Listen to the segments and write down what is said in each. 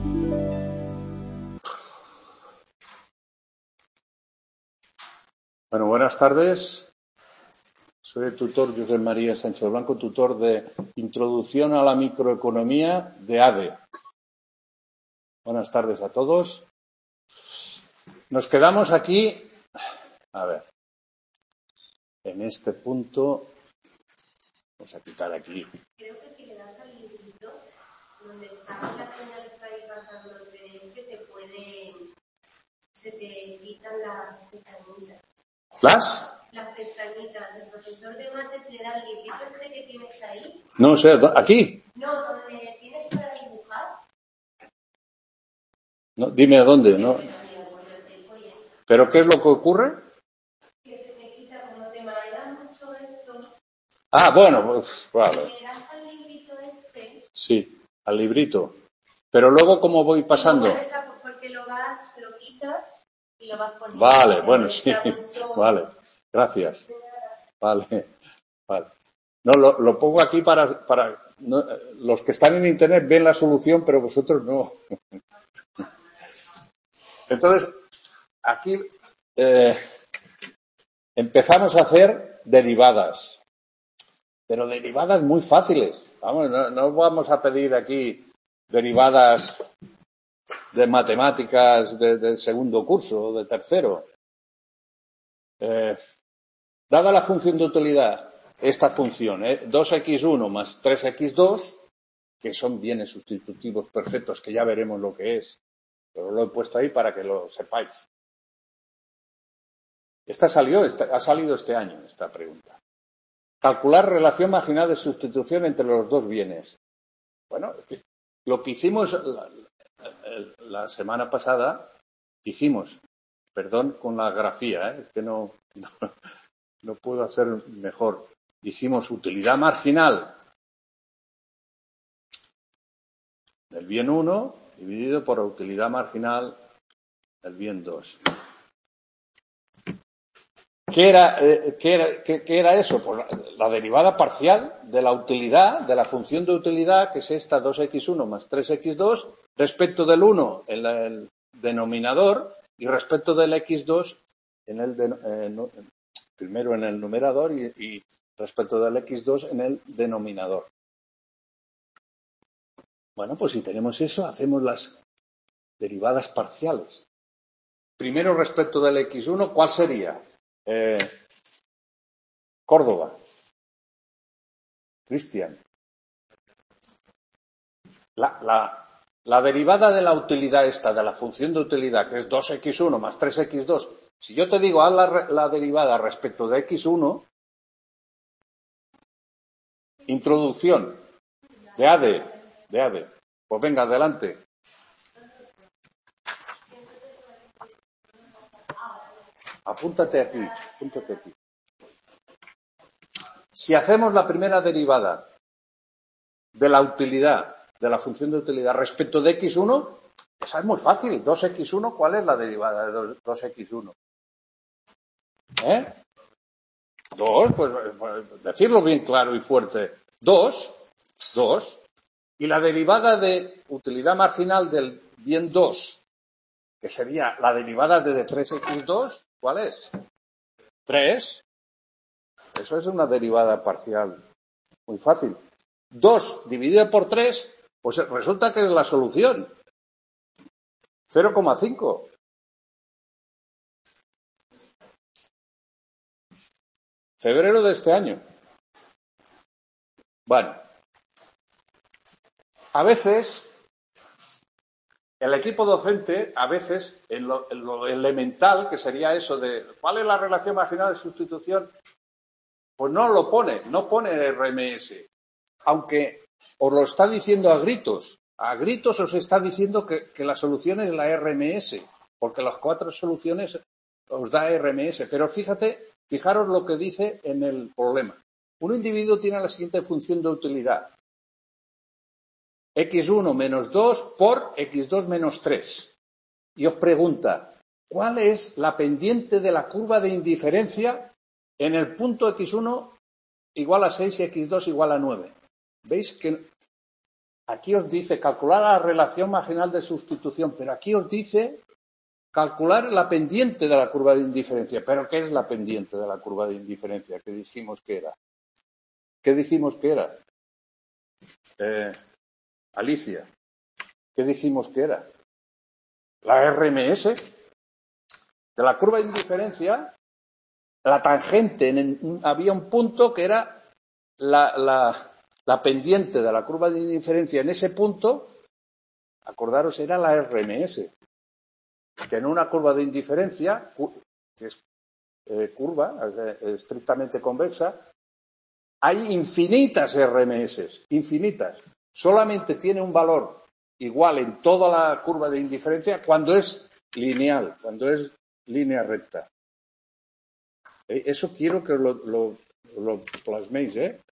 Bueno, buenas tardes. Soy el tutor José María Sánchez Blanco, tutor de Introducción a la Microeconomía de ADE. Buenas tardes a todos. Nos quedamos aquí, a ver, en este punto, vamos a quitar aquí. Creo que si le das al librito, donde están las señales para ir pasando el PDF, se te quitan las pestañitas. Las pestañitas. El profesor de mates le da el librito este que tienes ahí. No sé, ¿aquí? No, donde tienes para dibujar. No, dime a dónde, ¿no? ¿Pero qué es lo que ocurre? Que se te quita, como te marea mucho esto. Ah, bueno, pues vale. Le das al librito este. Sí, al librito. Pero luego, ¿cómo voy pasando? Porque lo quitas y lo vas poniendo. Vale, bueno, sí. Vale, gracias. Vale. No, lo pongo aquí para no, los que están en Internet ven la solución, pero vosotros no. Entonces, aquí empezamos a hacer derivadas, pero derivadas muy fáciles. Vamos, no vamos a pedir aquí derivadas de matemáticas de segundo curso o de tercero. Dada la función de utilidad, esta función, 2x1 más 3x2, que son bienes sustitutivos perfectos, que ya veremos lo que es, pero lo he puesto ahí para que lo sepáis. Ha salido este año, esta pregunta. Calcular relación marginal de sustitución entre los dos bienes. Bueno, lo que hicimos la semana pasada, perdón con la grafía, que no puedo hacer mejor. Dijimos utilidad marginal del bien 1 dividido por la utilidad marginal del bien 2. ¿Qué era eso? Pues la derivada parcial de la utilidad, de la función de utilidad, que es esta 2x1 más 3x2, respecto del 1 en el denominador y respecto del x2 primero en el numerador y respecto del x2 en el denominador. Bueno, pues si tenemos eso, hacemos las derivadas parciales. Primero respecto del x1, ¿cuál sería? Córdoba. Cristian. La derivada de la utilidad esta, de la función de utilidad, que es 2x1 más 3x2, si yo te digo haz la derivada respecto de x1, introducción de AD. Pues venga, adelante. Apúntate aquí. Si hacemos la primera derivada de la utilidad, de la función de utilidad respecto de x1, esa es muy fácil. 2x1, ¿cuál es la derivada de 2x1? 2, pues decirlo bien claro y fuerte. 2. Y la derivada de utilidad marginal del bien 2, que sería la derivada de 3x2, ¿cuál es? 3. Eso es una derivada parcial muy fácil. 2 dividido por 3, pues resulta que es la solución. 0,5. Febrero de este año. Bueno, a veces el equipo docente, en lo elemental, que sería eso de ¿cuál es la relación marginal de sustitución? Pues no pone RMS, aunque os lo está diciendo a gritos os está diciendo que la solución es la RMS, porque las 4 soluciones os da RMS, pero fijaros lo que dice en el problema. Un individuo tiene la siguiente función de utilidad: x1 menos 2 por x2 menos 3. Y os pregunta, ¿cuál es la pendiente de la curva de indiferencia en el punto x1 igual a 6 y x2 igual a 9? ¿Veis que aquí os dice calcular la relación marginal de sustitución, pero aquí os dice calcular la pendiente de la curva de indiferencia. ¿Pero qué es la pendiente de la curva de indiferencia? ¿Qué dijimos que era? ¿Qué dijimos que era? Alicia, ¿qué dijimos que era? La RMS de la curva de indiferencia, la tangente, había un punto que era la pendiente de la curva de indiferencia en ese punto, acordaros, era la RMS, que en una curva de indiferencia, que es curva, estrictamente convexa, hay infinitas RMS, infinitas. Solamente tiene un valor igual en toda la curva de indiferencia cuando es lineal, cuando es línea recta. Eso quiero que lo plasméis, ¿eh?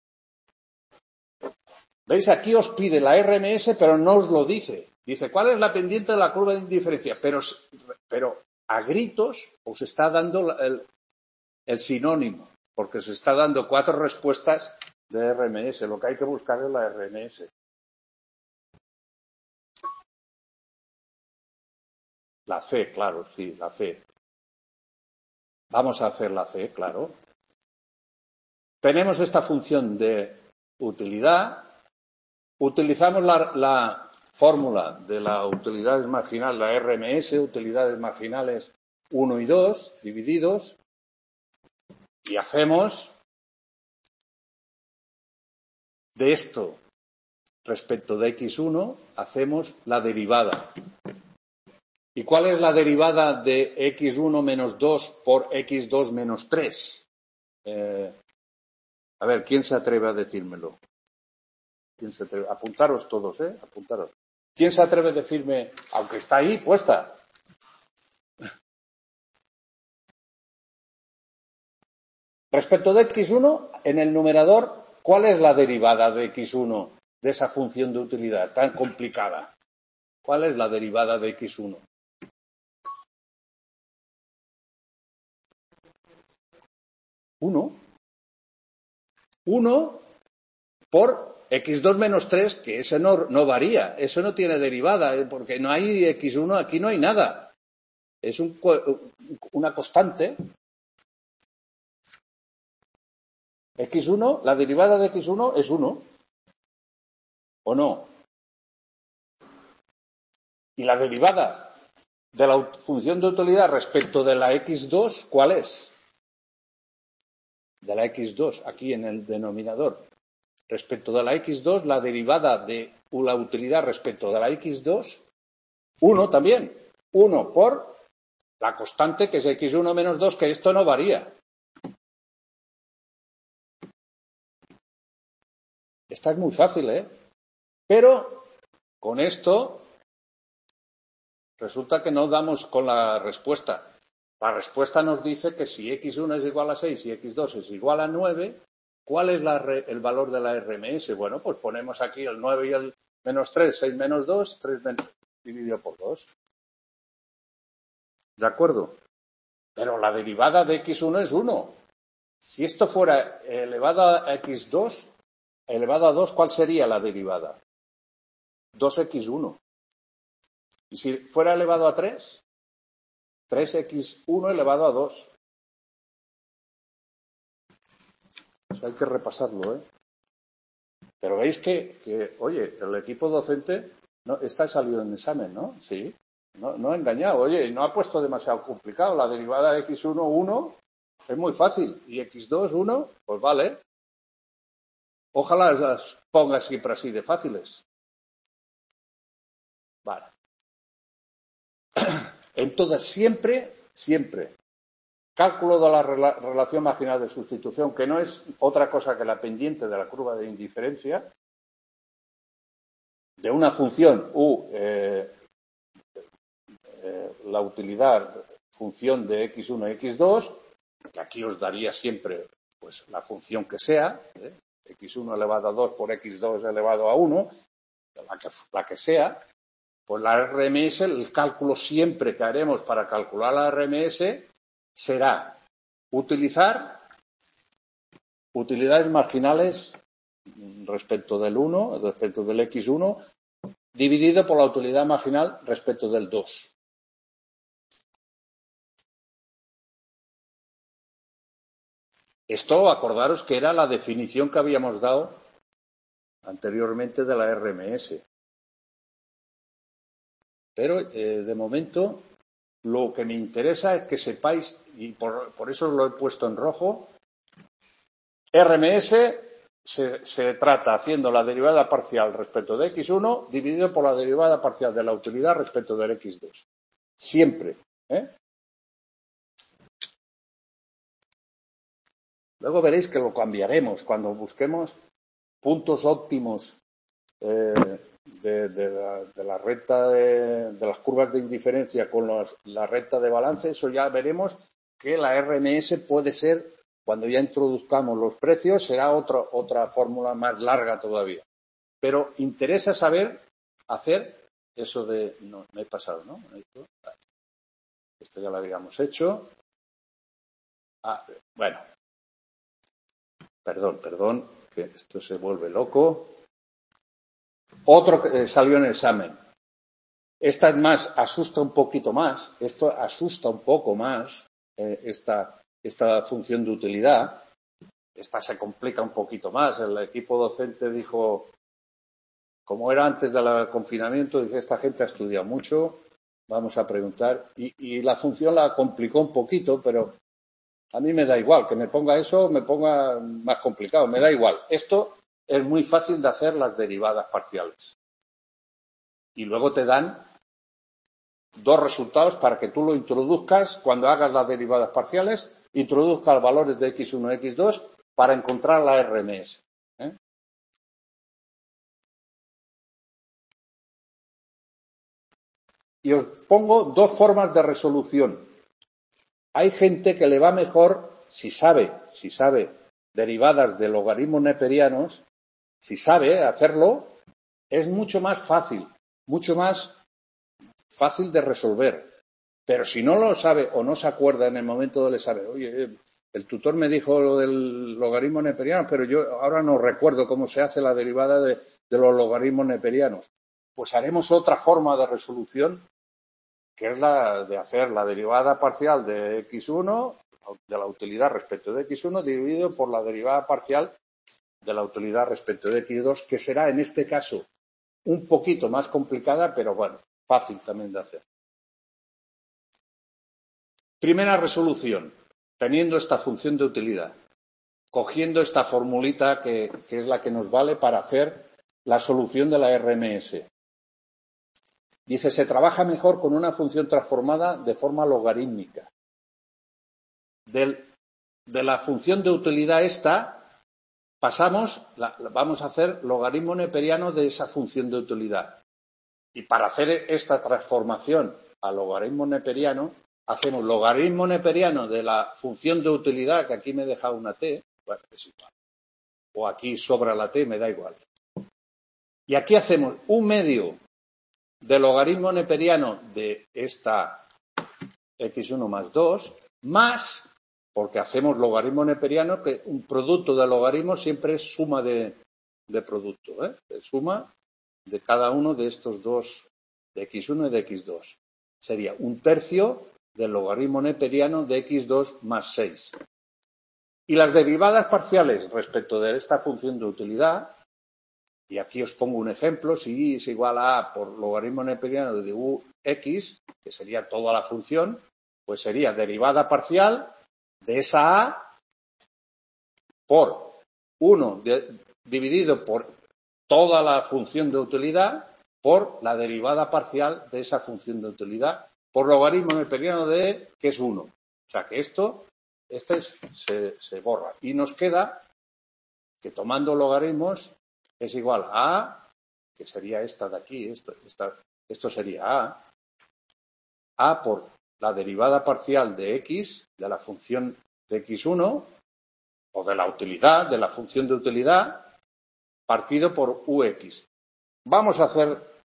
¿Veis? Aquí os pide la RMS, pero no os lo dice. Dice, ¿cuál es la pendiente de la curva de indiferencia? Pero a gritos os está dando el sinónimo, porque os está dando 4 respuestas de RMS. Lo que hay que buscar es la RMS. La C, claro, sí, la C. Vamos a hacer la C, claro. Tenemos esta función de utilidad. Utilizamos la fórmula de la utilidad marginal, la RMS, utilidades marginales 1 y 2, divididos, y hacemos de esto respecto de x1, hacemos la derivada. ¿Y cuál es la derivada de x1 menos 2 por x2 menos 3? A ver, ¿quién se atreve a decírmelo? ¿Quién se atreve? Apuntaros todos, apuntaros. ¿Quién se atreve a decirme, aunque está ahí puesta? Respecto de x1, en el numerador, ¿cuál es la derivada de x1 de esa función de utilidad tan complicada? ¿Cuál es la derivada de x1? 1. 1 por x2 menos 3, que ese no varía, eso no tiene derivada, porque no hay x1, aquí no hay nada. Es una constante. x1, la derivada de x1 es 1. ¿O no? Y la derivada de la función de utilidad respecto de la x2, ¿cuál es? De la x2, aquí en el denominador. Respecto de la x2, la derivada de la utilidad respecto de la x2, 1 también. 1 por la constante, que es x1 menos 2, que esto no varía. Esta es muy fácil, ¿eh? Pero con esto resulta que no damos con la respuesta. La respuesta nos dice que si x1 es igual a 6 y x2 es igual a 9, ¿cuál es el valor de la RMS? Bueno, pues ponemos aquí el 9 y el menos 3, 6 menos 2, 3 dividido por 2. ¿De acuerdo? Pero la derivada de x1 es 1. Si esto fuera elevado a x2, elevado a 2, ¿cuál sería la derivada? 2x1. Y si fuera elevado a 3, 3x1 elevado a 2. Eso hay que repasarlo, ¿eh? Pero veis que oye, el equipo docente está salido en examen, ¿no? Sí. No ha engañado. Oye, no ha puesto demasiado complicado. La derivada de x1, 1, es muy fácil. Y x2, 1, pues vale. Ojalá las ponga siempre así de fáciles. Vale. Entonces, siempre, cálculo de la relación marginal de sustitución, que no es otra cosa que la pendiente de la curva de indiferencia, de una función u, la utilidad función de x1 y x2, que aquí os daría siempre pues la función que sea, x1 elevado a 2 por x2 elevado a 1, la que sea. Pues la RMS, el cálculo siempre que haremos para calcular la RMS será utilizar utilidades marginales respecto del 1, respecto del x1, dividido por la utilidad marginal respecto del 2. Esto, acordaros que era la definición que habíamos dado anteriormente de la RMS. Pero, de momento, lo que me interesa es que sepáis, y por eso lo he puesto en rojo, RMS se trata haciendo la derivada parcial respecto de x1 dividido por la derivada parcial de la utilidad respecto del x2. Siempre. Luego veréis que lo cambiaremos cuando busquemos puntos óptimos de la recta de las curvas de indiferencia con la recta de balance. Eso ya veremos que la RMS puede ser, cuando ya introduzcamos los precios, será otra fórmula más larga todavía. Pero interesa saber hacer eso de... No, me he pasado, ¿no? Esto ya lo habíamos hecho. Bueno. Perdón, que esto se vuelve loco. Otro que salió en el examen. Esta es más, asusta un poquito más. Esto asusta un poco más, esta función de utilidad. Esta se complica un poquito más. El equipo docente dijo, como era antes del confinamiento, dice, esta gente ha estudiado mucho, vamos a preguntar. Y la función la complicó un poquito, pero a mí me da igual. Que me ponga eso, me ponga más complicado. Me da igual. Esto es muy fácil de hacer las derivadas parciales. Y luego te dan dos resultados para que tú lo introduzcas cuando hagas las derivadas parciales, introduzcas valores de x1 y x2 para encontrar la RMS. Y os pongo dos formas de resolución. Hay gente que le va mejor si sabe derivadas de logaritmos neperianos, si sabe hacerlo, es mucho más fácil de resolver. Pero si no lo sabe o no se acuerda en el momento del examen, oye, el tutor me dijo lo del logaritmo neperiano, pero yo ahora no recuerdo cómo se hace la derivada de los logaritmos neperianos. Pues haremos otra forma de resolución, que es la de hacer la derivada parcial de x1, de la utilidad respecto de x1, dividido por la derivada parcial de la utilidad respecto de x2, que será en este caso un poquito más complicada, pero bueno, fácil también de hacer. Primera resolución, teniendo esta función de utilidad, cogiendo esta formulita que es la que nos vale para hacer la solución de la RMS. Dice, se trabaja mejor con una función transformada de forma logarítmica. De la función de utilidad esta, vamos a hacer logaritmo neperiano de esa función de utilidad. Y para hacer esta transformación a logaritmo neperiano, hacemos logaritmo neperiano de la función de utilidad, que aquí me he dejado una t, bueno, es igual. O aquí sobra la t, me da igual. Y aquí hacemos un medio de logaritmo neperiano de esta x1 más 2, más, porque hacemos logaritmo neperiano, que un producto de logaritmos siempre es suma de producto, es suma de cada uno de estos dos, de x1 y de x2. Sería un tercio del logaritmo neperiano de x2 más 6. Y las derivadas parciales respecto de esta función de utilidad, y aquí os pongo un ejemplo, si y es igual a A por logaritmo neperiano de ux, que sería toda la función, pues sería derivada parcial de esa A por 1 dividido por toda la función de utilidad por la derivada parcial de esa función de utilidad por logaritmo neperiano de que es 1. O sea que se borra. Y nos queda que tomando logaritmos es igual a A, que sería esta de aquí, esto sería A por la derivada parcial de X, de la función de X1, o de la utilidad, de la función de utilidad, partido por UX. Vamos a hacer,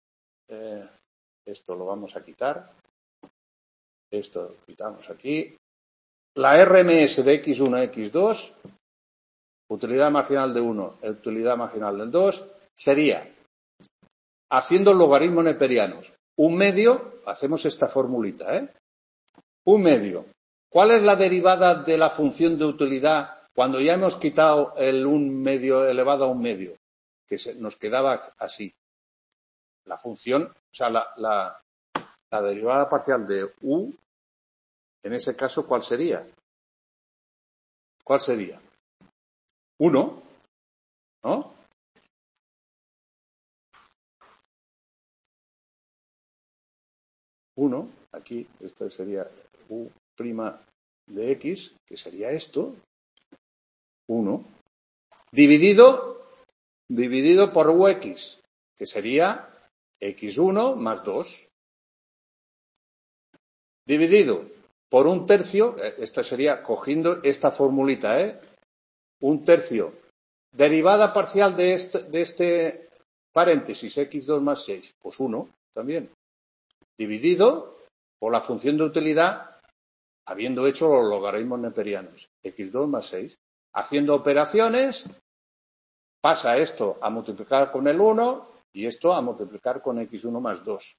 esto lo vamos a quitar, esto lo quitamos aquí. La RMS de X1 a X2, utilidad marginal de 1, utilidad marginal del 2, sería, haciendo logaritmos neperianos, un medio, hacemos esta formulita, un medio. ¿Cuál es la derivada de la función de utilidad cuando ya hemos quitado el 1 medio elevado a 1 medio? Que nos quedaba así. La función, o sea, la derivada parcial de u, en ese caso, ¿cuál sería? ¿Cuál sería? 1, ¿no? Uno, aquí, esto sería u' de x, que sería esto, 1, dividido por ux, que sería x1 más 2, dividido por 1/3, esto sería cogiendo esta formulita, 1/3, derivada parcial de este paréntesis, x2 más 6, pues 1 también, dividido por la función de utilidad, habiendo hecho los logaritmos neperianos, x2 más 6. Haciendo operaciones, pasa esto a multiplicar con el 1 y esto a multiplicar con x1 más 2.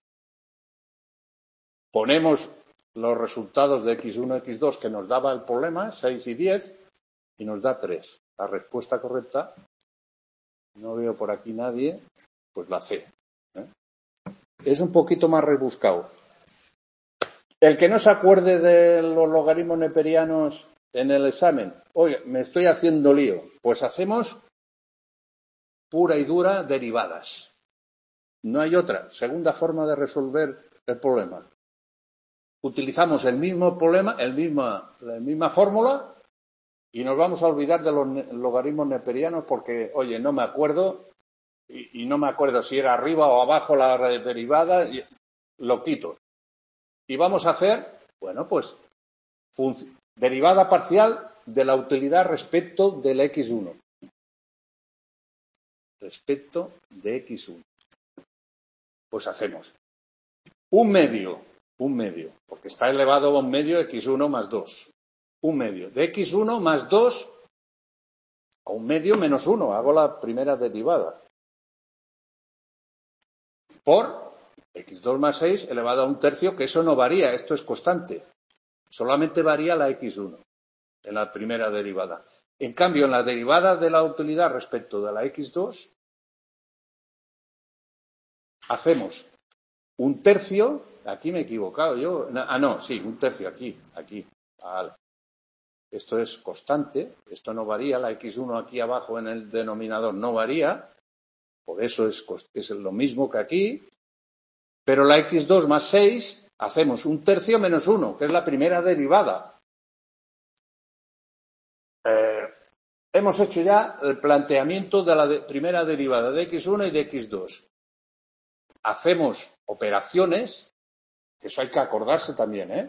Ponemos los resultados de x1 y x2 que nos daba el problema, 6 y 10, y nos da 3. La respuesta correcta, no veo por aquí nadie, pues la C. Es un poquito más rebuscado. El que no se acuerde de los logaritmos neperianos en el examen, oye, me estoy haciendo lío, pues hacemos pura y dura derivadas. No hay otra. Segunda forma de resolver el problema. Utilizamos el mismo problema, la misma fórmula, y nos vamos a olvidar de los logaritmos neperianos porque, oye, no me acuerdo, y no me acuerdo si era arriba o abajo la derivada, lo quito. Y vamos a hacer, bueno, pues, derivada parcial de la utilidad respecto del x1. Respecto de x1. Pues hacemos un medio, porque está elevado a un medio x1 más 2. Un medio de x1 más 2 a un medio menos 1. Hago la primera derivada. Por x2 más 6 elevado a 1/3, que eso no varía, esto es constante. Solamente varía la x1 en la primera derivada. En cambio, en la derivada de la utilidad respecto de la x2, hacemos 1/3, aquí me he equivocado yo, no, sí, 1/3 aquí, vale. Esto es constante, esto no varía, la x1 aquí abajo en el denominador no varía, por eso es lo mismo que aquí, pero la x2 más 6 hacemos 1/3 menos 1, que es la primera derivada. Hemos hecho ya el planteamiento de la primera derivada de x1 y de x2. Hacemos operaciones, que eso hay que acordarse también,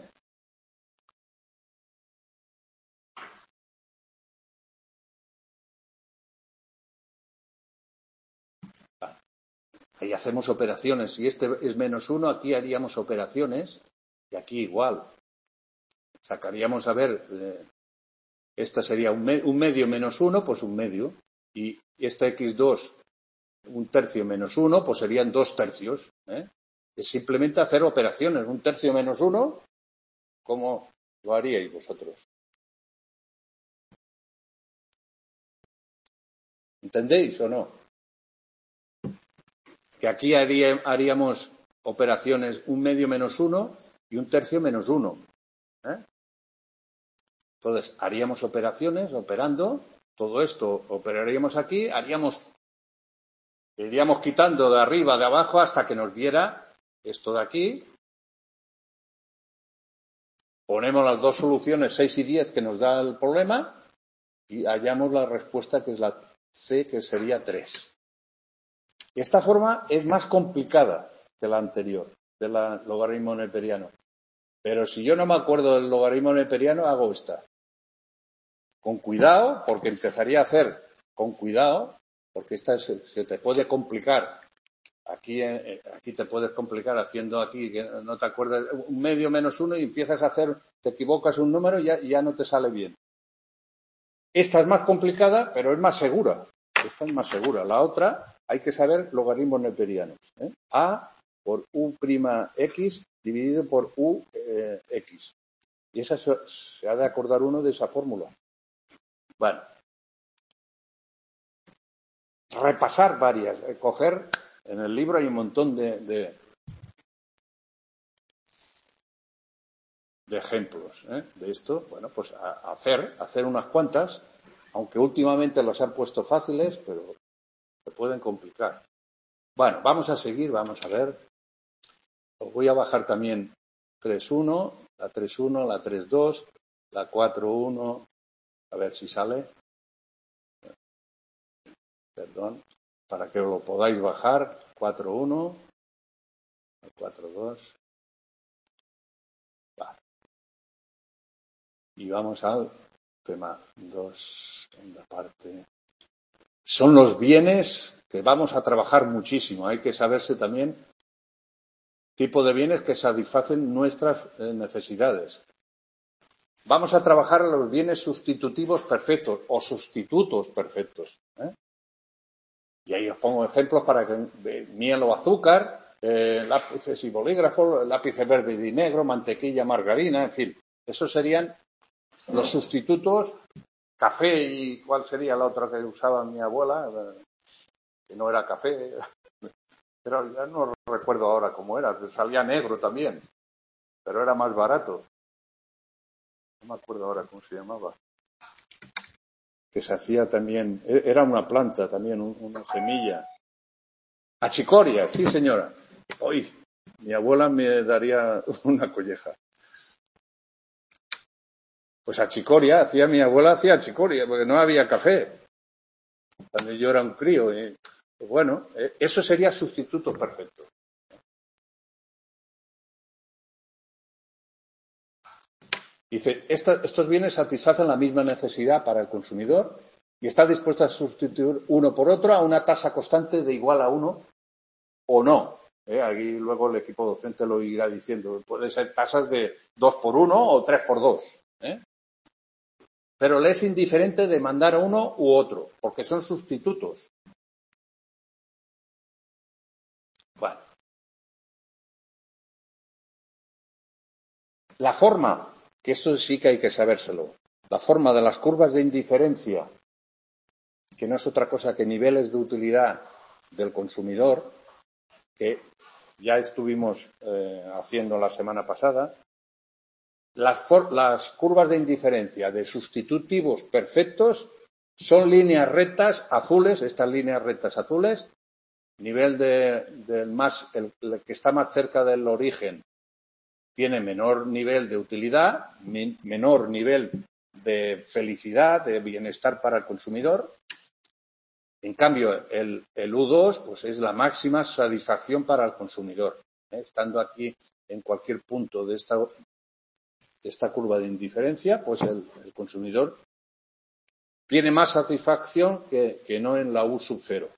Ahí hacemos operaciones. Si este es menos 1, aquí haríamos operaciones, y aquí igual. Sacaríamos, a ver, esta sería un medio menos 1, pues un medio. Y esta x2, 1/3 menos 1, pues serían 2/3. Es simplemente hacer operaciones. 1/3 menos 1, ¿cómo lo haríais vosotros? ¿Entendéis o no? Que aquí haríamos operaciones 1 medio menos 1 y 1/3 menos 1. Entonces, haríamos operaciones, operando, todo esto operaríamos aquí, iríamos quitando de arriba, de abajo, hasta que nos diera esto de aquí. Ponemos las dos soluciones, 6 y 10, que nos da el problema, y hallamos la respuesta, que es la C, que sería 3. Esta forma es más complicada que la anterior, del logaritmo neperiano. Pero si yo no me acuerdo del logaritmo neperiano, hago esta. Con cuidado, porque empezaría a hacer con cuidado, porque esta se te puede complicar. Aquí te puedes complicar haciendo aquí, que no te acuerdas, 1 medio menos 1 y empiezas a hacer, te equivocas un número y ya no te sale bien. Esta es más complicada, pero es más segura. Esta es más segura. La otra, hay que saber logaritmos neperianos. A por U'(x) dividido por UX. Y esa se ha de acordar uno de esa fórmula. Bueno. Repasar varias. Coger, en el libro hay un montón de ejemplos de esto. Bueno, pues hacer unas cuantas, aunque últimamente los han puesto fáciles, pero se pueden complicar. Bueno, vamos a seguir, vamos a ver. Os voy a bajar también 3.1, la 3.1, la 3.2, la 4.1, a ver si sale. Perdón, para que lo podáis bajar. 4.1, la 4.2. Vale. Y vamos al tema 2, en la parte. Son los bienes que vamos a trabajar muchísimo. Hay que saberse también tipo de bienes que satisfacen nuestras necesidades. Vamos a trabajar los bienes sustitutivos perfectos o sustitutos perfectos. Y ahí os pongo ejemplos para que miel o azúcar, lápices y bolígrafos, lápices verde y negro, mantequilla, margarina, en fin. Esos serían los sustitutos. Café y ¿cuál sería la otra que usaba mi abuela? Que no era café. Pero ya no recuerdo ahora cómo era. Salía negro también, pero era más barato. No me acuerdo ahora cómo se llamaba. Que se hacía también, era una planta también, una semilla. Achicoria, sí señora. Hoy, mi abuela me daría una colleja. Pues achicoria, mi abuela hacía achicoria, porque no había café. Cuando yo era un crío. Pues bueno, eso sería sustituto perfecto. Dice, estos bienes satisfacen la misma necesidad para el consumidor y está dispuesto a sustituir uno por otro a una tasa constante de igual a 1 o no. Aquí luego el equipo docente lo irá diciendo. Puede ser tasas de 2 por 1 o 3 por 2. Pero le es indiferente demandar a uno u otro, porque son sustitutos. Bueno. La forma, que esto sí que hay que sabérselo, la forma de las curvas de indiferencia, que no es otra cosa que niveles de utilidad del consumidor, que ya estuvimos haciendo la semana pasada, las curvas de indiferencia de sustitutivos perfectos son líneas rectas azules, estas líneas rectas azules, nivel el que está más cerca del origen tiene menor nivel de utilidad, menor nivel de felicidad, de bienestar para el consumidor. En cambio, el U2 pues es la máxima satisfacción para el consumidor. Estando aquí en cualquier punto de esta curva de indiferencia, pues el consumidor tiene más satisfacción que no en la U sub 0.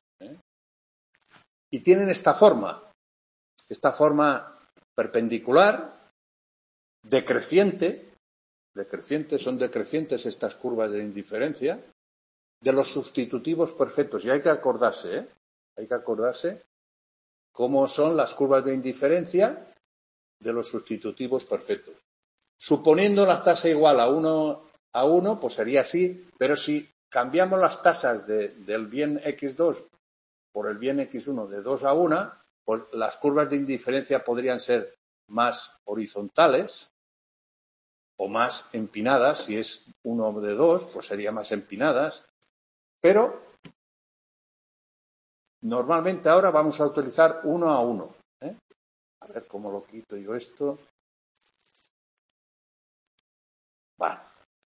Y tienen esta forma perpendicular, decreciente, son decrecientes estas curvas de indiferencia, de los sustitutivos perfectos. Y hay que acordarse cómo son las curvas de indiferencia de los sustitutivos perfectos. Suponiendo la tasa igual a 1, pues sería así, pero si cambiamos las tasas del bien x2 por el bien x1 de 2 a 1, pues las curvas de indiferencia podrían ser más horizontales o más empinadas. Si es 1 de 2, pues sería más empinadas. Pero normalmente ahora vamos a utilizar 1 a 1. A ver cómo lo quito yo esto. Vale.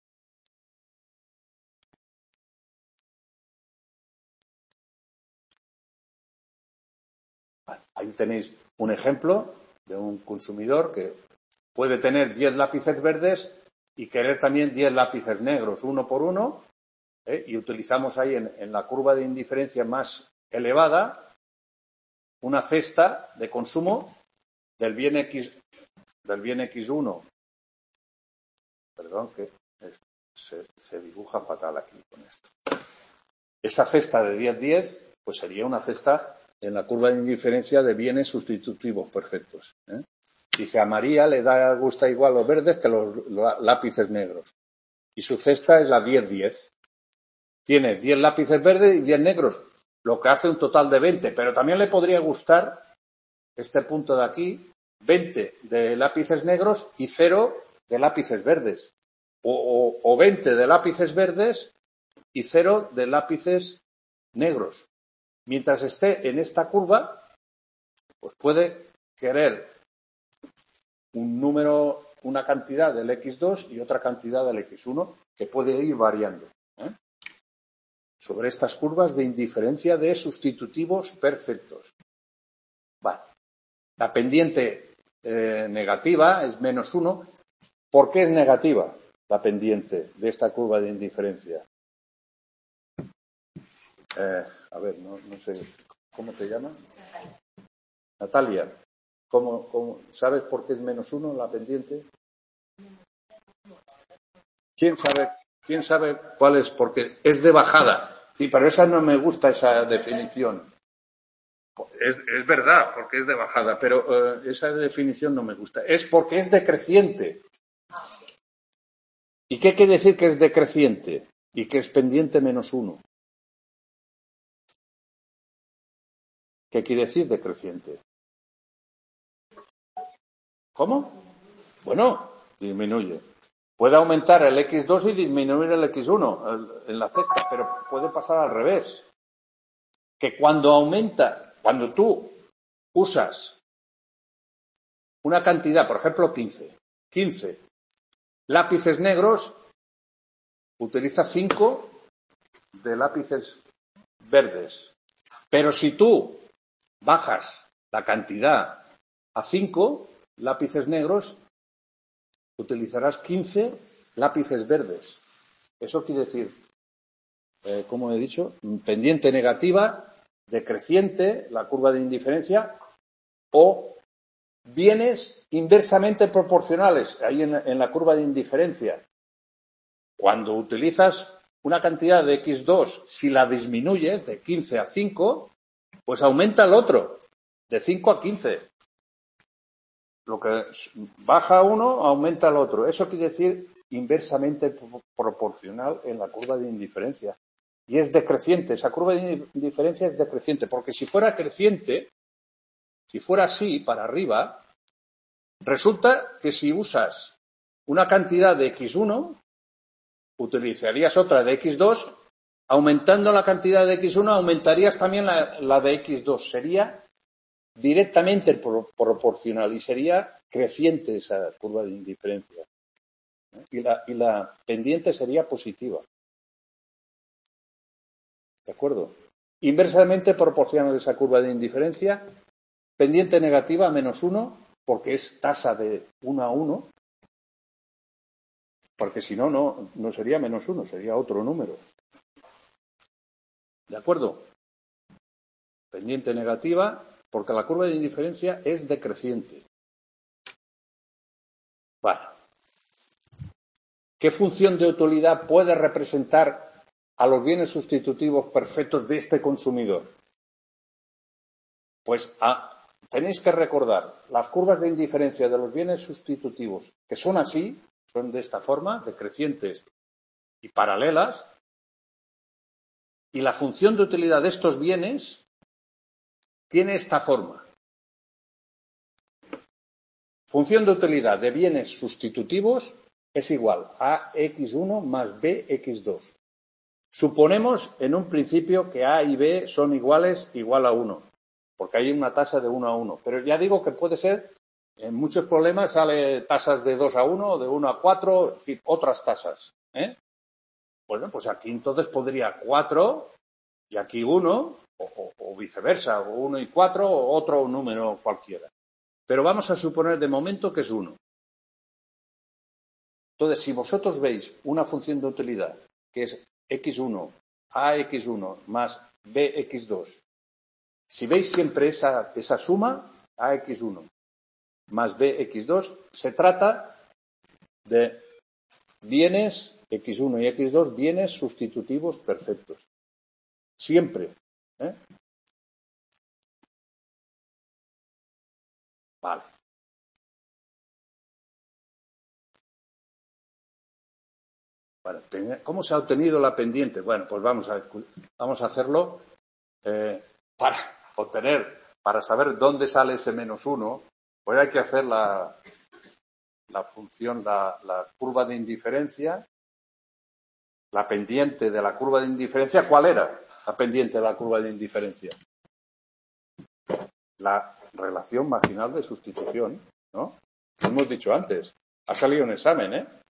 Ahí tenéis un ejemplo de un consumidor que puede tener 10 lápices verdes y querer también 10 lápices negros, 1 por 1, y utilizamos ahí en la curva de indiferencia más elevada una cesta de consumo del bien X1. Perdón, que se dibuja fatal aquí con esto. Esa cesta de 10-10, pues sería una cesta en la curva de indiferencia de bienes sustitutivos perfectos. Dice, a María le gusta igual los verdes que los lápices negros. Y su cesta es la 10-10. Tiene 10 lápices verdes y 10 negros, lo que hace un total de 20. Pero también le podría gustar este punto de aquí, 20 de lápices negros y 0 de lápices verdes. O 20 de lápices verdes y 0 de lápices negros. Mientras esté en esta curva, pues puede querer un número, una cantidad del x2 y otra cantidad del x1 que puede ir variando. Sobre estas curvas de indiferencia de sustitutivos perfectos. Vale. La pendiente negativa es -1. ¿Por qué es negativa la pendiente de esta curva de indiferencia? A ver, no sé. ¿Cómo te llamas? Natalia. ¿Sabes por qué es -1 la pendiente? ¿Quién sabe cuál es? Porque es de bajada. Sí, pero esa no me gusta, esa definición. Es verdad, porque es de bajada, pero esa definición no me gusta. Es porque es decreciente. ¿Y qué quiere decir que es decreciente? Y que es pendiente -1. ¿Qué quiere decir decreciente? ¿Cómo? Bueno, disminuye. Puede aumentar el x2 y disminuir el x1 en la cesta, pero puede pasar al revés. Que cuando tú usas una cantidad, por ejemplo 15 lápices negros, utiliza 5 de lápices verdes. Pero si tú bajas la cantidad a 5 lápices negros, utilizarás 15 lápices verdes. Eso quiere decir, como he dicho, pendiente negativa, decreciente, la curva de indiferencia, o bienes inversamente proporcionales, ahí en la curva de indiferencia. Cuando utilizas una cantidad de x2, si la disminuyes de 15 a 5, pues aumenta el otro, de 5 a 15. Lo que baja uno, aumenta el otro. Eso quiere decir inversamente proporcional en la curva de indiferencia. Y es decreciente. Esa curva de indiferencia es decreciente. Porque si fuera creciente, si fuera así, para arriba, resulta que si usas una cantidad de x1, utilizarías otra de x2, aumentando la cantidad de x1, aumentarías también la de x2. Sería directamente proporcional y sería creciente esa curva de indiferencia. Y la pendiente sería positiva. ¿De acuerdo? Inversamente proporcional esa curva de indiferencia, pendiente negativa -1, porque es tasa de 1 a 1, porque si no, no sería -1, sería otro número. ¿De acuerdo? Pendiente negativa, porque la curva de indiferencia es decreciente. Vale. ¿Qué función de utilidad puede representar a los bienes sustitutivos perfectos de este consumidor? Pues tenéis que recordar las curvas de indiferencia de los bienes sustitutivos, que son así, son de esta forma, decrecientes y paralelas, y la función de utilidad de estos bienes tiene esta forma. Función de utilidad de bienes sustitutivos es igual a x1 más bx2. Suponemos en un principio que a y b son iguales, igual a 1, porque hay una tasa de 1 a 1. Pero ya digo que puede ser, en muchos problemas sale tasas de 2 a 1, de 1 a 4, en fin, otras tasas. Bueno, pues aquí entonces podría 4 y aquí 1, o viceversa, o 1 y 4, o otro número cualquiera. Pero vamos a suponer de momento que es 1. Entonces, si vosotros veis una función de utilidad que es x1, ax1 más bx2, si veis siempre esa suma, ax1 más bx2, se trata de bienes, x1 y x2, bienes sustitutivos perfectos. Siempre. Vale. Vale. ¿Cómo se ha obtenido la pendiente? Bueno, pues vamos a hacerlo para saber dónde sale ese -1, pues hay que hacer la función, la curva de indiferencia, la pendiente de la curva de indiferencia. ¿Cuál era la pendiente de la curva de indiferencia? La relación marginal de sustitución, ¿no? Lo hemos dicho antes. Ha salido en examen,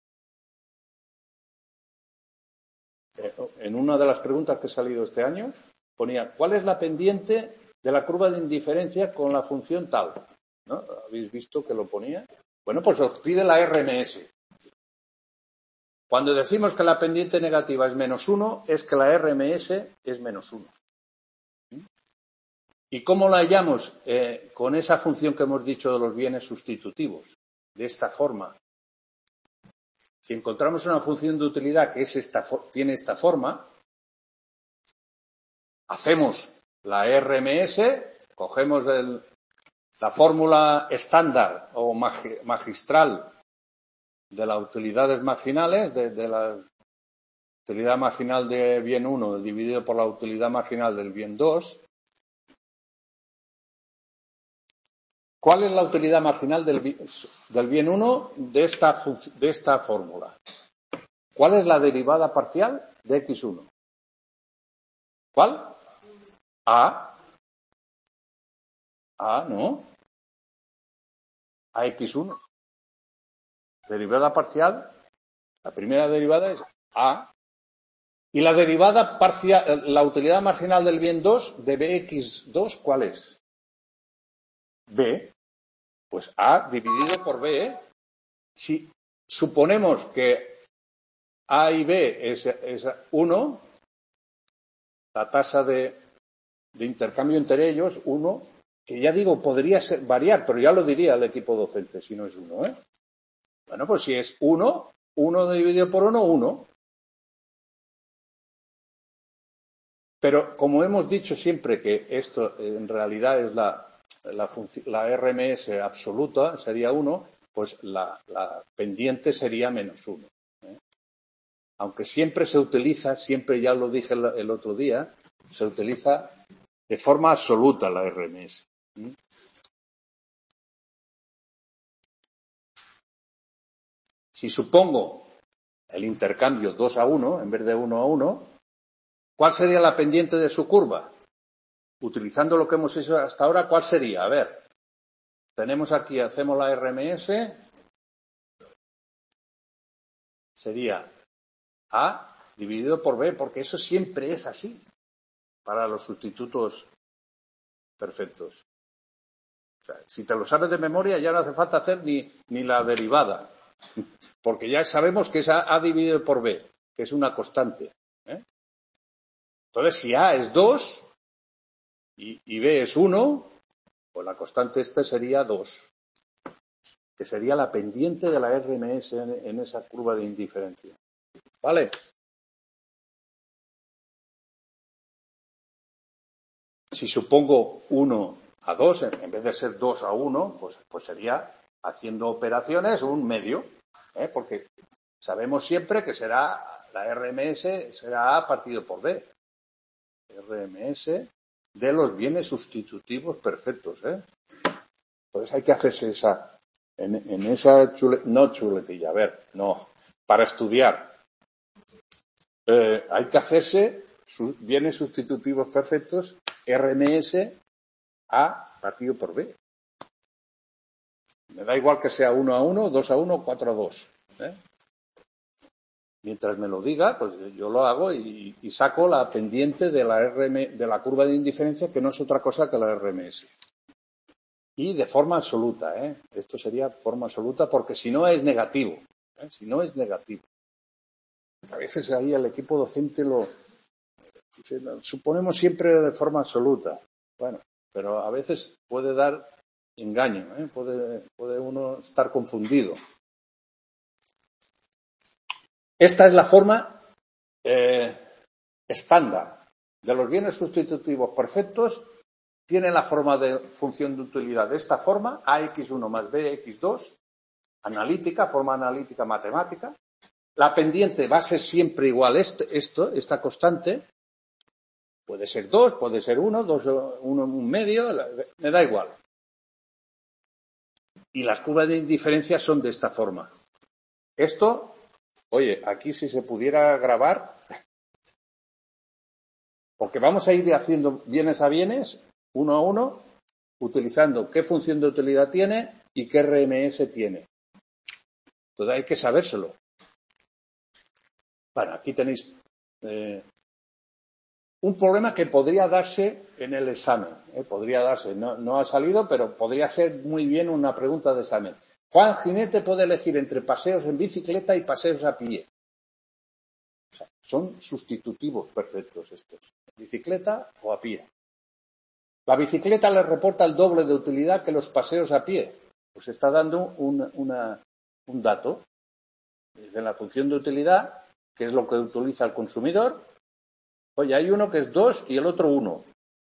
En una de las preguntas que ha salido este año ponía ¿cuál es la pendiente de la curva de indiferencia con la función tal? ¿No? ¿Habéis visto que lo ponía? Bueno, pues os pide la RMS. Cuando decimos que la pendiente negativa es -1, es que la RMS es -1. ¿Y cómo la hallamos? Con esa función que hemos dicho de los bienes sustitutivos, de esta forma. Si encontramos una función de utilidad que tiene esta forma, hacemos la RMS, cogemos la fórmula estándar o magistral de las utilidades marginales, de la utilidad marginal de bien 1 dividido por la utilidad marginal del bien 2. ¿Cuál es la utilidad marginal del bien 1 de esta fórmula? ¿Cuál es la derivada parcial de x1? ¿Cuál? A. ¿No? A x1. Derivada parcial, la primera derivada es A. Y la derivada parcial, la utilidad marginal del bien 2 de bx2, ¿cuál es? B. Pues A dividido por B. Si suponemos que A y B es 1, la tasa de intercambio entre ellos, 1, que ya digo, podría variar, pero ya lo diría el equipo docente si no es 1. Bueno, pues si es 1, 1 dividido por 1, 1. Pero como hemos dicho siempre que esto en realidad es la RMS absoluta, sería 1, pues la pendiente sería -1. Aunque siempre se utiliza, siempre ya lo dije el otro día, se utiliza de forma absoluta la RMS. Si supongo el intercambio 2:1 en vez de 1:1, ¿cuál sería la pendiente de su curva? Utilizando lo que hemos hecho hasta ahora, ¿cuál sería? A ver, tenemos aquí, hacemos la RMS, sería A dividido por B, porque eso siempre es así para los sustitutos perfectos. O sea, si te lo sabes de memoria, ya no hace falta hacer ni la derivada, porque ya sabemos que es A dividido por B, que es una constante. Entonces, si A es 2 y B es 1, pues la constante sería 2, que sería la pendiente de la RMS en esa curva de indiferencia. ¿Vale? Si supongo 1:2, en vez de ser 2:1, pues sería, haciendo operaciones, un medio, porque sabemos siempre que será la RMS será A partido por B. RMS de los bienes sustitutivos perfectos. Pues hay que hacerse esa chuletilla, a ver, no, para estudiar. Hay que hacerse bienes sustitutivos perfectos, RMS A partido por B. Me da igual que sea 1:1, 2:1, 4:2. Mientras me lo diga, pues yo lo hago y saco la pendiente de la curva de indiferencia, que no es otra cosa que la RMS. Y de forma absoluta, Esto sería forma absoluta, porque si no es negativo. Si no es negativo. A veces ahí el equipo docente lo suponemos siempre de forma absoluta. Bueno, pero a veces puede dar engaño, puede uno estar confundido. Esta es la forma estándar de los bienes sustitutivos perfectos. Tiene la forma de función de utilidad de esta forma, AX1 más BX2, analítica, forma analítica matemática. La pendiente va a ser siempre igual esta constante. Puede ser 2, puede ser 1, 2, 1, un medio, me da igual. Y las curvas de indiferencia son de esta forma. Esto, oye, aquí si se pudiera grabar, porque vamos a ir haciendo bienes a bienes, uno a uno, utilizando qué función de utilidad tiene y qué RMS tiene. Entonces hay que sabérselo. Bueno, aquí tenéis un problema que podría darse en el examen. Podría darse, no ha salido, pero podría ser muy bien una pregunta de examen. Juan Jinete puede elegir entre paseos en bicicleta y paseos a pie. O sea, son sustitutivos perfectos estos. Bicicleta o a pie. La bicicleta le reporta el doble de utilidad que los paseos a pie. Pues está dando un dato de la función de utilidad, que es lo que utiliza el consumidor. Oye, hay uno que es 2 y el otro 1.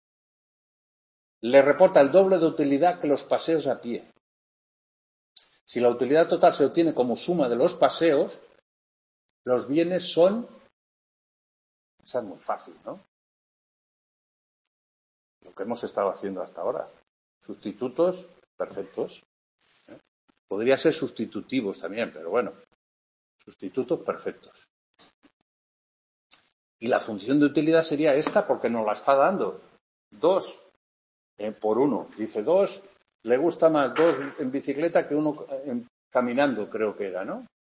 Le reporta el doble de utilidad que los paseos a pie. Si la utilidad total se obtiene como suma de los paseos, los bienes son... Esa es muy fácil, ¿no? Lo que hemos estado haciendo hasta ahora. Sustitutos perfectos. Podría ser sustitutivos también, pero bueno. Sustitutos perfectos. Y la función de utilidad sería esta porque nos la está dando. 2 por 1. Dice 2, le gusta más 2 en bicicleta que 1 caminando, creo que era, ¿no?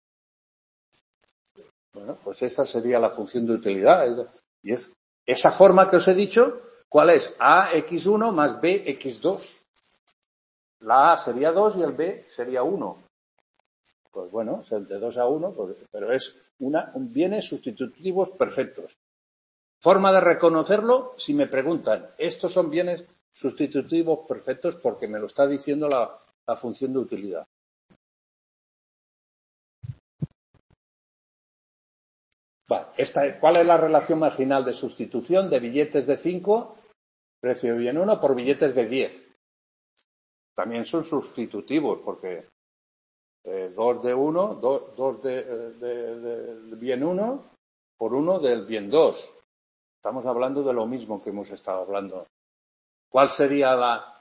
Bueno, pues esa sería la función de utilidad. Y es esa forma que os he dicho, ¿cuál es? AX1 más BX2. La A sería 2 y el B sería 1. Pues bueno, de 2 a 1, pues, pero es bienes sustitutivos perfectos. Forma de reconocerlo, si me preguntan, estos son bienes sustitutivos perfectos porque me lo está diciendo la función de utilidad. Vale, ¿cuál es la relación marginal de sustitución de billetes de 5, precio de bien 1, por billetes de 10? También son sustitutivos porque 2 de 1, 2 del bien 1 por 1 del bien 2. Estamos hablando de lo mismo que hemos estado hablando. ¿Cuál sería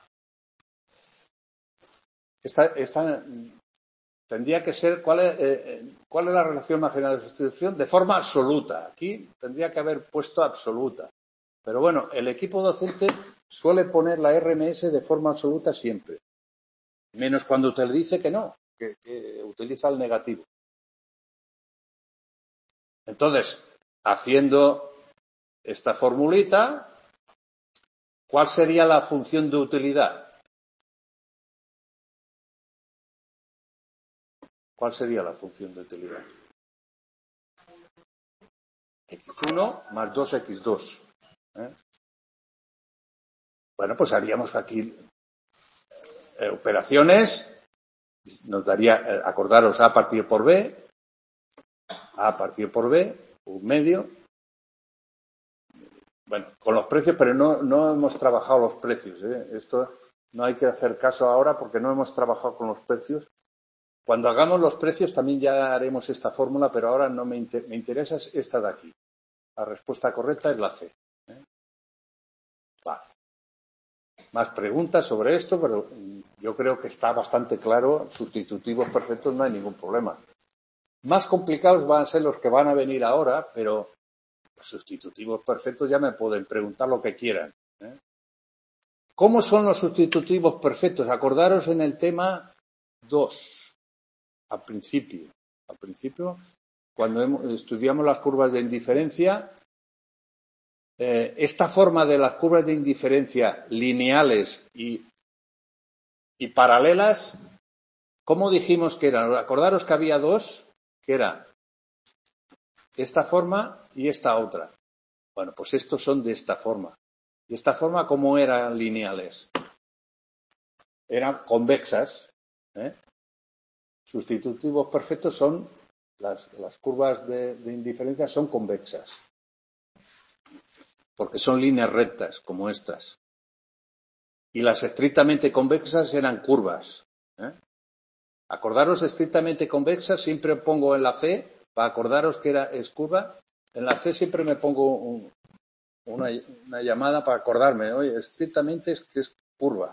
tendría que ser, ¿cuál es la relación marginal de sustitución? De forma absoluta. Aquí tendría que haber puesto absoluta. Pero bueno, el equipo docente suele poner la RMS de forma absoluta siempre. Menos cuando te dice que no, que utiliza el negativo. Entonces, haciendo esta formulita, ¿cuál sería la función de utilidad? ¿Cuál sería la función de utilidad? X1 más 2X2. Bueno, pues haríamos aquí operaciones. Nos daría, acordaros, A partido por B. A partido por B, un medio. Bueno, con los precios, pero no hemos trabajado los precios. Esto no hay que hacer caso ahora porque no hemos trabajado con los precios. Cuando hagamos los precios también ya haremos esta fórmula, pero ahora no me interesa esta de aquí. La respuesta correcta es la C. Vale. Más preguntas sobre esto, pero yo creo que está bastante claro. Sustitutivos perfectos no hay ningún problema. Más complicados van a ser los que van a venir ahora, pero los sustitutivos perfectos ya me pueden preguntar lo que quieran. ¿Cómo son los sustitutivos perfectos? Acordaros en el tema 2. Al principio, cuando estudiamos las curvas de indiferencia, esta forma de las curvas de indiferencia lineales y paralelas, ¿cómo dijimos que eran? Acordaros que había dos, que era esta forma y esta otra. Bueno, pues estos son de esta forma. ¿Y esta forma cómo eran lineales? Eran convexas. Sustitutivos perfectos son las curvas de indiferencia son convexas, porque son líneas rectas, como estas. Y las estrictamente convexas eran curvas. Acordaros, estrictamente convexas, siempre pongo en la C, para acordaros que es curva, en la C siempre me pongo una llamada para acordarme, oye, estrictamente es que es curva.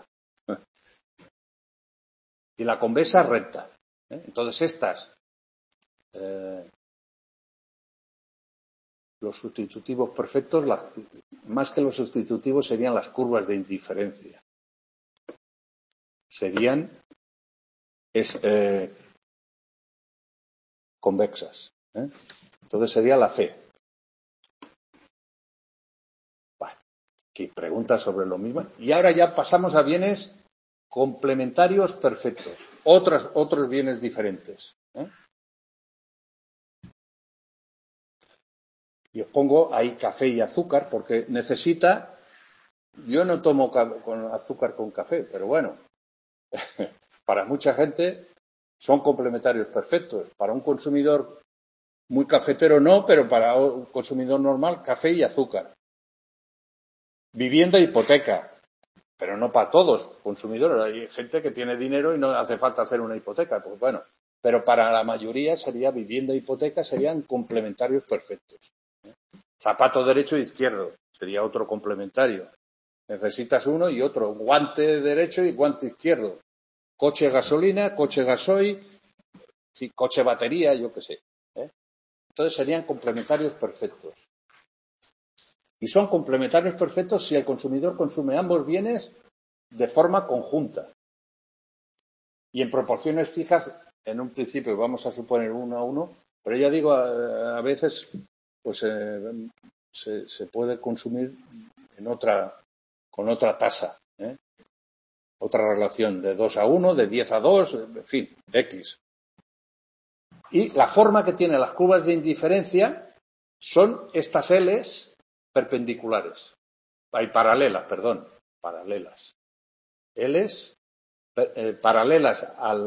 Y la convexa recta. Entonces estas, los sustitutivos perfectos, más que los sustitutivos serían las curvas de indiferencia. Serían convexas. Entonces sería la C. Bueno, aquí preguntas sobre lo mismo. Y ahora ya pasamos a bienes complementarios perfectos. Otros bienes diferentes. Y os pongo ahí café y azúcar porque necesita. Yo no tomo con azúcar con café, pero bueno, para mucha gente son complementarios perfectos. Para un consumidor muy cafetero no, pero para un consumidor normal, café y azúcar. Vivienda e hipoteca, pero no para todos consumidores. Hay gente que tiene dinero y no hace falta hacer una hipoteca. Pues bueno, pero para la mayoría sería vivienda e hipoteca, serían complementarios perfectos. Zapato derecho e izquierdo sería otro complementario. Necesitas uno y otro. Guante derecho y guante izquierdo. Coche gasolina, coche gasoil, sí, coche batería, yo qué sé. Entonces serían complementarios perfectos. Y son complementarios perfectos si el consumidor consume ambos bienes de forma conjunta. Y en proporciones fijas, en un principio vamos a suponer 1:1, pero ya digo, a veces pues se puede consumir con otra tasa, otra relación de 2:1, de 10:2, en fin, X. Y la forma que tienen las curvas de indiferencia son estas L's perpendiculares. Hay paralelas. L's paralelas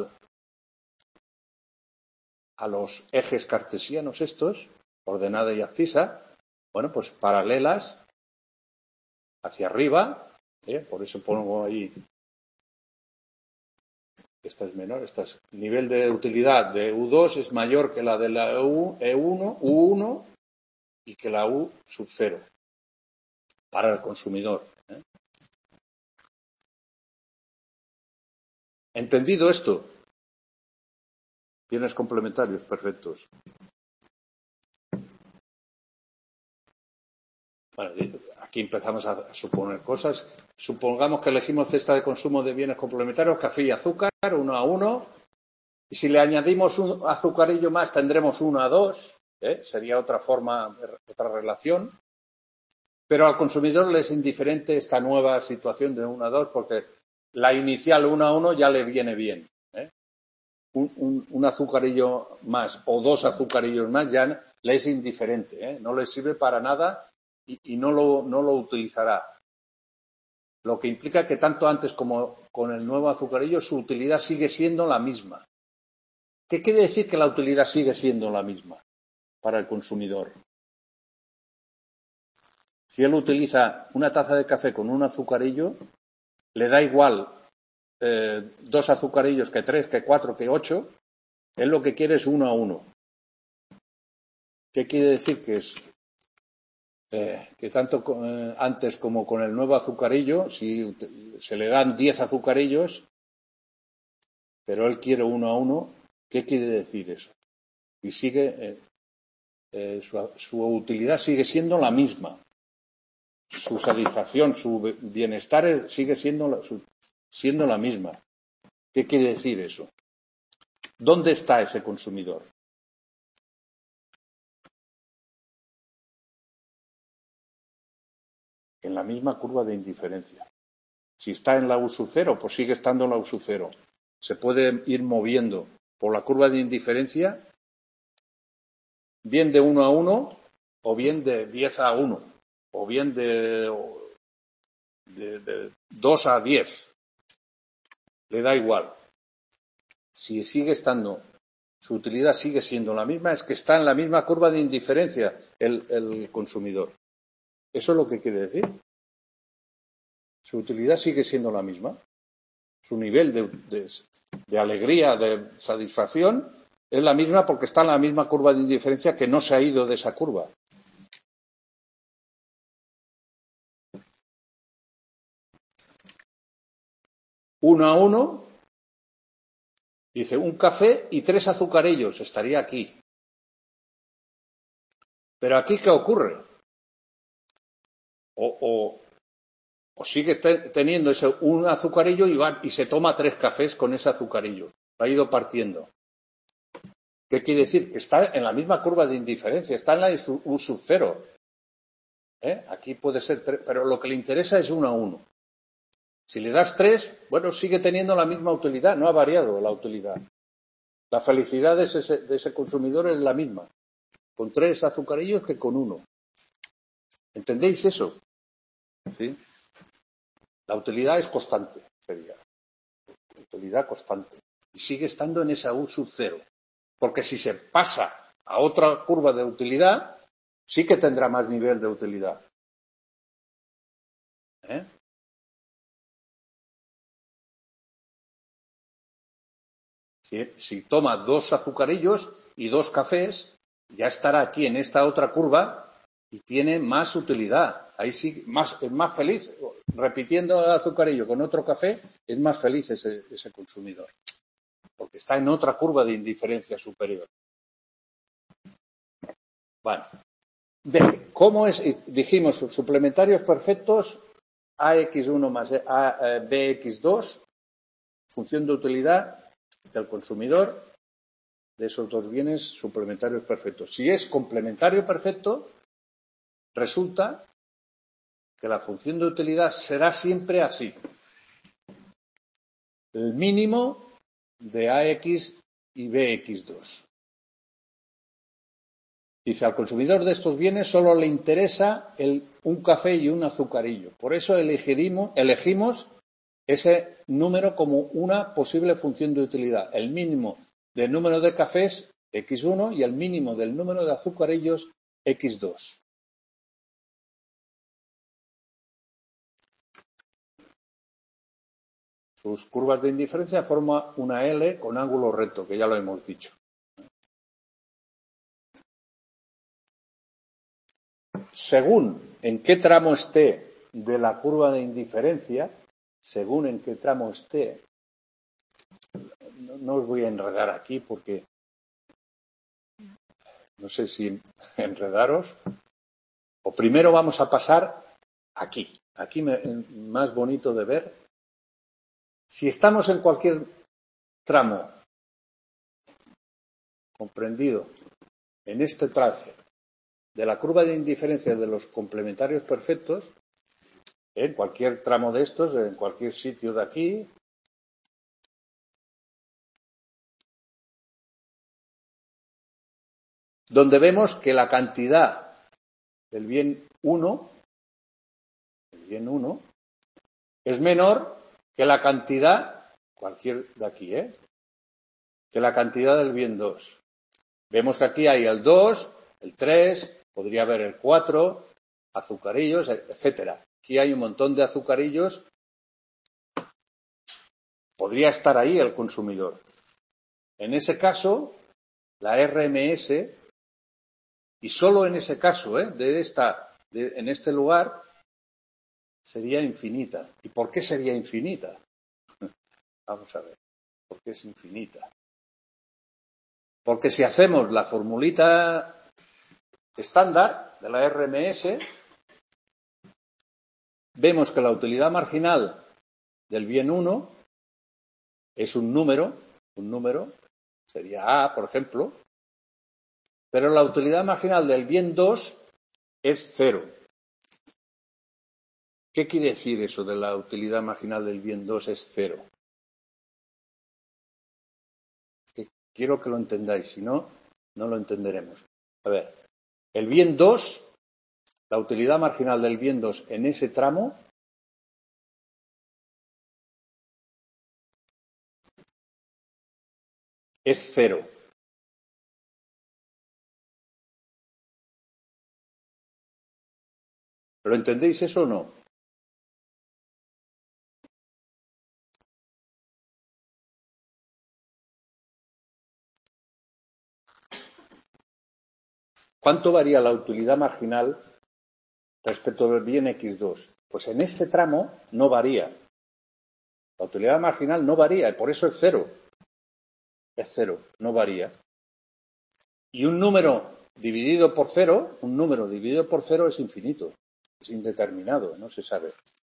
a los ejes cartesianos estos, ordenada y abscisa, bueno, pues paralelas hacia arriba, por eso pongo ahí, esta es menor, nivel de utilidad de U2 es mayor que la de la U1 y que la U sub 0 para el consumidor. ¿Entendido esto? Bienes complementarios perfectos. Bueno, aquí empezamos a suponer cosas. Supongamos que elegimos cesta de consumo de bienes complementarios, café y azúcar, 1:1. Y si le añadimos un azucarillo más, tendremos 1:2. Sería otra forma, otra relación. Pero al consumidor le es indiferente esta nueva situación de 1:2 porque la inicial 1:1 ya le viene bien. Un azucarillo más o 2 azucarillos más ya le es indiferente. No le sirve para nada y no lo utilizará. Lo que implica que tanto antes como con el nuevo azucarillo su utilidad sigue siendo la misma. ¿Qué quiere decir que la utilidad sigue siendo la misma para el consumidor? Si él utiliza una taza de café con un azucarillo, le da igual 2 azucarillos que 3, que 4, que 8. Él lo que quiere es 1:1. ¿Qué quiere decir? Que tanto antes como con el nuevo azucarillo, si se le dan 10 azucarillos, pero él quiere 1:1, ¿qué quiere decir eso? Y sigue, su utilidad sigue siendo la misma. Su satisfacción, su bienestar sigue siendo la misma. ¿Qué quiere decir eso? ¿Dónde está ese consumidor? En la misma curva de indiferencia. Si está en la U sub 0, pues sigue estando en la U sub 0. Se puede ir moviendo por la curva de indiferencia, bien de 1:1, o bien de 10:1, o bien de 2:10. Le da igual. Si sigue estando Su utilidad sigue siendo la misma, es que está en la misma curva de indiferencia el consumidor. Eso es lo que quiere decir. Su utilidad sigue siendo la misma. Su nivel de alegría, de satisfacción, es la misma porque está en la misma curva de indiferencia, que no se ha ido de esa curva. Uno a uno, dice, un café y 3 azucarillos, estaría aquí. Pero aquí, ¿qué ocurre? O sigue teniendo ese un azucarillo y se toma 3 cafés con ese azucarillo. Lo ha ido partiendo. ¿Qué quiere decir? Que está en la misma curva de indiferencia, está en la de U sub 0. Aquí puede ser 3, pero lo que le interesa es 1 a 1. Si le das 3, bueno, sigue teniendo la misma utilidad, no ha variado la utilidad. La felicidad de ese consumidor es la misma, con 3 azucarillos que con 1. ¿Entendéis eso? ¿Sí? La utilidad es constante, sería. La utilidad constante. Y sigue estando en esa U sub 0. Porque si se pasa a otra curva de utilidad, sí que tendrá más nivel de utilidad. Si toma 2 azucarillos y 2 cafés, ya estará aquí en esta otra curva y tiene más utilidad. Ahí sí es más feliz. Repitiendo azucarillo con otro café, es más feliz ese consumidor. Porque está en otra curva de indiferencia superior. Bueno. ¿Cómo es? Dijimos suplementarios perfectos, AX1 más BX2, función de utilidad del consumidor de esos dos bienes suplementarios perfectos. Si es complementario perfecto, resulta que la función de utilidad será siempre así. El mínimo de AX y BX2. Dice, al consumidor de estos bienes solo le interesa un café y un azucarillo. Por eso elegimos ese número como una posible función de utilidad. El mínimo del número de cafés, X1, y el mínimo del número de azucarillos, X2. Sus curvas de indiferencia forman una L con ángulo recto, que ya lo hemos dicho. Según en qué tramo esté de la curva de indiferencia, según en qué tramo esté, no os voy a enredar aquí porque no sé si enredaros, o primero vamos a pasar aquí más bonito de ver. Si estamos en cualquier tramo comprendido en este trazo de la curva de indiferencia de los complementarios perfectos, en cualquier tramo de estos, en cualquier sitio de aquí, donde vemos que la cantidad del bien 1, es menor que la cantidad, cualquier de aquí, que la cantidad del bien 2. Vemos que aquí hay el 2, el 3, podría haber el 4, azucarillos, etcétera. Aquí hay un montón de azucarillos. Podría estar ahí el consumidor. En ese caso, la RMS, y solo en ese caso, en este lugar, sería infinita. ¿Y por qué sería infinita? Vamos a ver. ¿Por qué es infinita? Porque si hacemos la formulita estándar de la RMS, vemos que la utilidad marginal del bien 1 es un número, sería A, por ejemplo, pero la utilidad marginal del bien 2 es 0. ¿Qué quiere decir eso de la utilidad marginal del bien 2 es 0? Es que quiero que lo entendáis, si no, no lo entenderemos. A ver, el bien 2, la utilidad marginal del bien 2 en ese tramo es 0. ¿Lo entendéis eso o no? ¿Cuánto varía la utilidad marginal respecto del bien X2? Pues en este tramo no varía. La utilidad marginal no varía y por eso es cero. Es cero, no varía. Y un número dividido por cero es infinito, es indeterminado, no se sabe.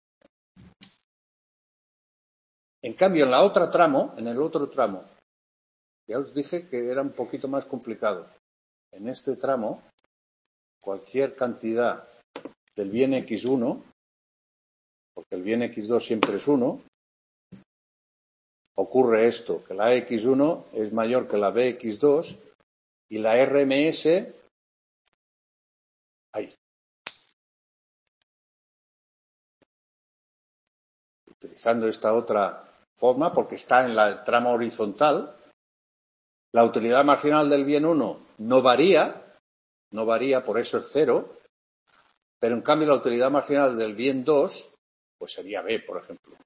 En cambio, en el otro tramo, ya os dije que era un poquito más complicado. En este tramo, cualquier cantidad del bien X1, porque el bien X2 siempre es 1, ocurre esto, que la X1 es mayor que la BX2 y la RMS, utilizando esta otra forma, porque está en el tramo horizontal, la utilidad marginal del bien 1 no varía, por eso es cero, pero en cambio la utilidad marginal del bien 2, pues sería B, por ejemplo.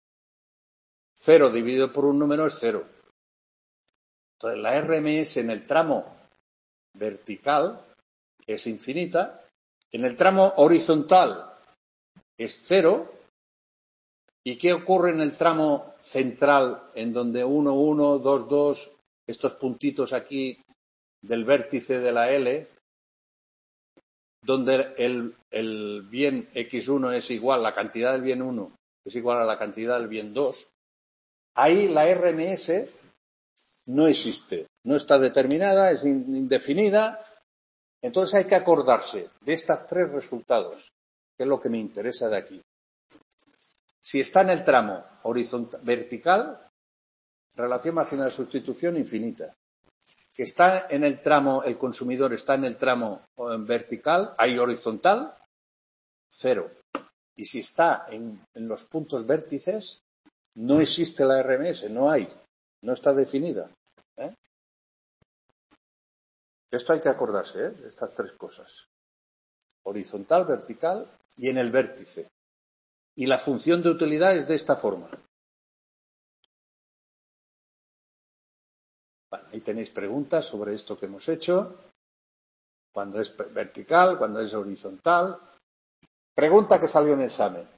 0 dividido por un número es 0. Entonces la RMS en el tramo vertical es infinita, en el tramo horizontal es 0, ¿y qué ocurre en el tramo central, en donde 1, 1, 2, 2, estos puntitos aquí del vértice de la L, donde el bien X1 es igual, la cantidad del bien 1 es igual a la cantidad del bien 2, ahí la RMS no existe, no está determinada, es indefinida. Entonces hay que acordarse de estos tres resultados, que es lo que me interesa de aquí. Si está en el tramo horizontal, vertical, relación marginal de sustitución infinita. Que está en el tramo, el consumidor está en el tramo vertical, hay horizontal, 0. Y si está en los puntos vértices, no existe la RMS, no hay, no está definida. Esto hay que acordarse, de estas tres cosas. Horizontal, vertical y en el vértice. Y la función de utilidad es de esta forma. Bueno, ahí tenéis preguntas sobre esto que hemos hecho. Cuando es vertical, cuando es horizontal. Pregunta que salió en el examen.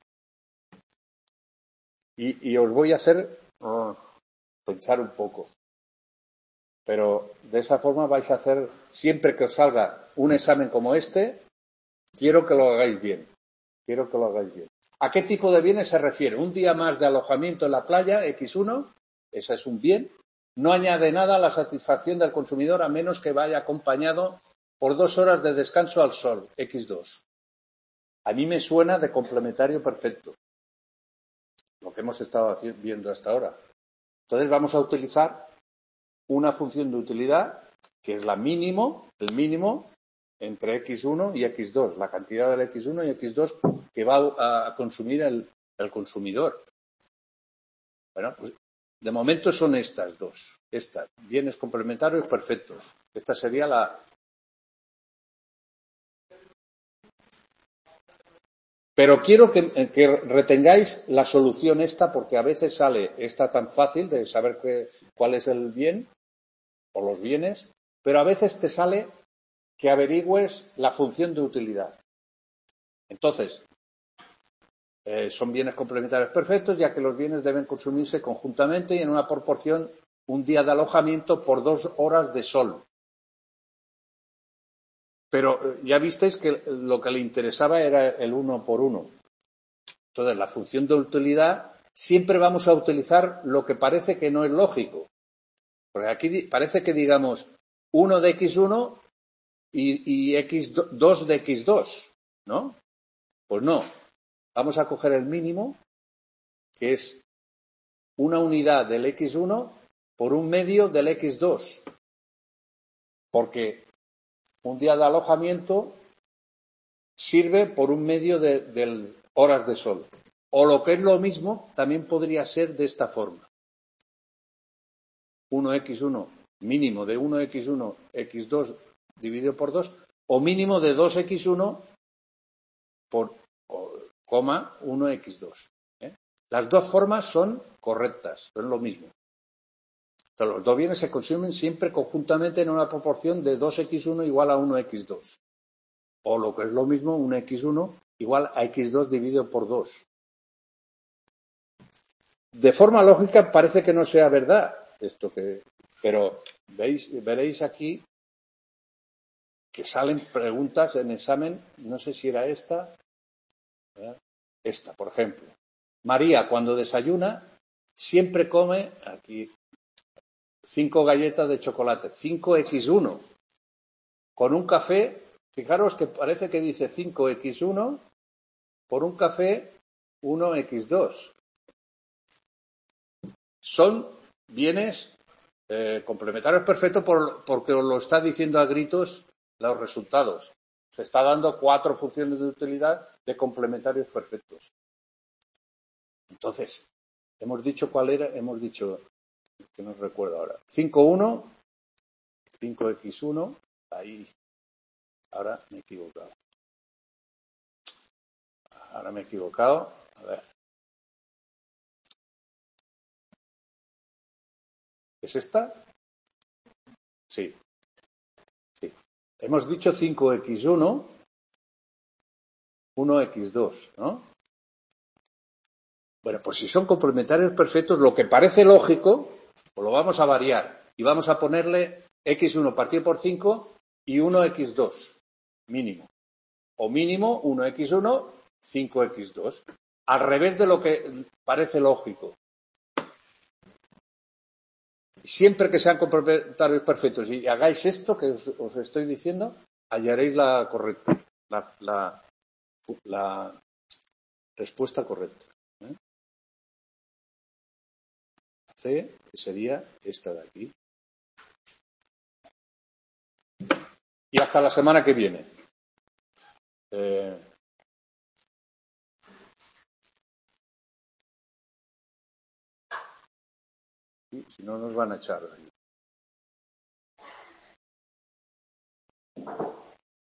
Y os voy a hacer pensar un poco. Pero de esa forma vais a hacer, siempre que os salga un examen como este, quiero que lo hagáis bien. ¿A qué tipo de bienes se refiere? Un día más de alojamiento en la playa, X1, ese es un bien. No añade nada a la satisfacción del consumidor a menos que vaya acompañado por 2 horas de descanso al sol, X2. A mí me suena de complementario perfecto, lo que hemos estado viendo hasta ahora. Entonces vamos a utilizar una función de utilidad que es el mínimo entre X1 y X2, la cantidad del X1 y X2 que va a consumir el consumidor. Bueno, pues de momento son estas dos. Bienes complementarios perfectos. Esta sería la... Pero quiero que retengáis la solución esta, porque a veces sale esta tan fácil de saber cuál es el bien o los bienes, pero a veces te sale que averigües la función de utilidad. Entonces, son bienes complementarios perfectos, ya que los bienes deben consumirse conjuntamente y en una proporción un día de alojamiento por 2 horas de sol. Pero ya visteis que lo que le interesaba era el 1 por 1. Entonces, la función de utilidad siempre vamos a utilizar lo que parece que no es lógico. Porque aquí parece que digamos 1 de X1 y X2 de X2, ¿no? Pues no. Vamos a coger el mínimo, que es una unidad del X1 por un medio del X2. Porque un día de alojamiento sirve por un medio de horas de sol. O lo que es lo mismo, también podría ser de esta forma. 1x1, mínimo de 1x1, x2 dividido por 2, o mínimo de 2x1 por 1x2. Las dos formas son correctas, son lo mismo. Pero los dos bienes se consumen siempre conjuntamente en una proporción de 2x1 igual a 1x2. O lo que es lo mismo, un x1 igual a x2 dividido por 2. De forma lógica parece que no sea verdad esto pero veréis aquí que salen preguntas en examen, no sé si era esta, por ejemplo. María, cuando desayuna, siempre come, aquí, 5 galletas de chocolate, 5x1. Con un café, fijaros que parece que dice 5x1, por un café, 1x2. Son bienes complementarios perfectos porque os lo está diciendo a gritos los resultados. Se está dando 4 funciones de utilidad de complementarios perfectos. Entonces, hemos dicho cuál era, hemos dicho, que no recuerdo ahora, 5,1, 5x1, ahí, ahora me he equivocado. A ver. ¿Es esta? Sí. Hemos dicho 5x1, 1x2, ¿no? Bueno, pues si son complementarios perfectos, lo que parece lógico, pues lo vamos a variar y vamos a ponerle x1 partido por 5 y 1x2, mínimo. O mínimo 1x1, 5x2. Al revés de lo que parece lógico. Siempre que sean complementarios perfectos y hagáis esto que os estoy diciendo, hallaréis la correcta, la respuesta correcta. C, que sería esta de aquí. Y hasta la semana que viene. Si no, nos van a echar.